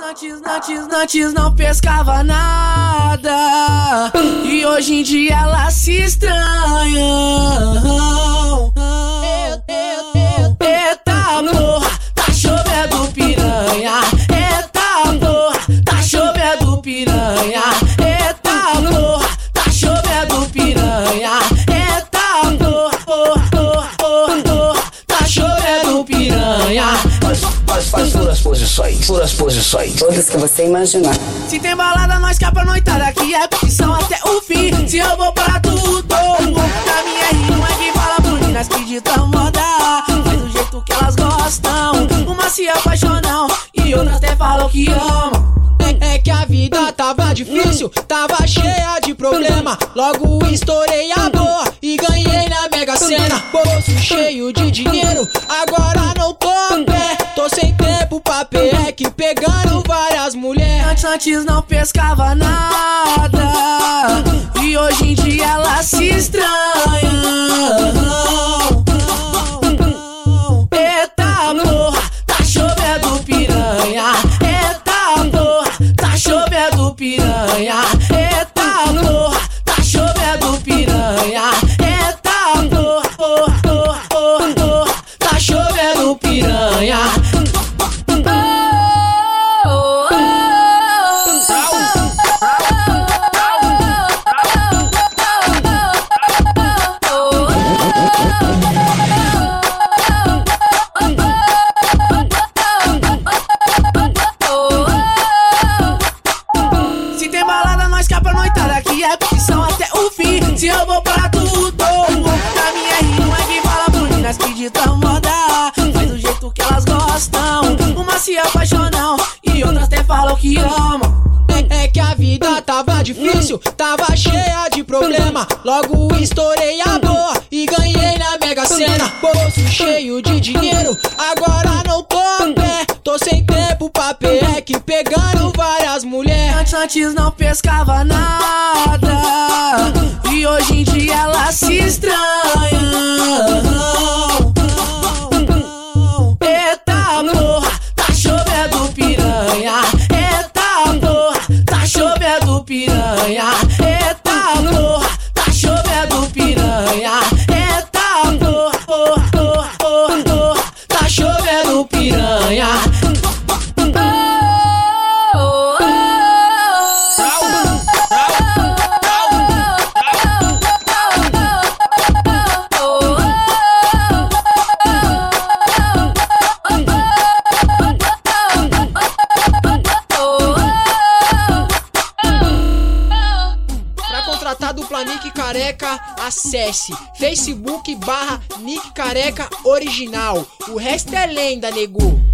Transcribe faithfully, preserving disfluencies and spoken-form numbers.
Antes, antes, antes não pescava nada, e hoje em dia ela se estranha. Eita porra, tá chovendo piranha. Eita porra, tá chovendo piranha. Eita porra, tá chovendo piranha. Eita porra, porra, porra, porra, porra, tá chovendo piranha. Faz, faz, faz todas as posições, todas as posições, todas que você imaginar. Se tem balada, nós capa noitada, que é profissão até o fim. Se eu vou pra tudo, pra minha rima é que fala por meninas que ditam moda. Faz do jeito que elas gostam, umas se apaixonam e outras até falam que amam. É, é que a vida tava difícil, tava cheia de problema. Logo estourei a boa e ganhei na Mega Sena. Bolso cheio de dinheiro, agora não tô a pé. Tô sem tempo pra P E C, pegando várias mulheres. Antes, antes não pescava nada, e hoje em dia ela se estranha. Eita porra, tá chovendo piranha. Eita porra, tá chovendo piranha. Eita porra, tá chovendo piranha. Eita porra, porra, porra, porra, porra, tá chovendo piranha. Se tem balada, nós capa noitada, que é profissão até o fim. Se eu vou pra tudo, pra minha rima é que fala por meninas que ditam moda. Faz do jeito que elas gostam, umas se apaixonam e outras até falam que amam. É, é que a vida tava difícil, tava cheia de problema. Logo estourei a boa e ganhei na Mega Sena. Bolso cheio de dinheiro, agora não tô a pé. Tô sem tempo pra P E C, pegando várias mulheres. Antes, antes não pescava nada, e hoje em dia ela se estranha. Eita porra, tá chovendo piranha. Eita porra, tá chovendo piranha. Eita porra, tá chovendo piranha. Eita porra, porra, porra, porra, porra, tá chovendo piranha. Pra dupla Nick Careca, acesse Facebook barra Nick Careca Original. O resto é lenda, nego.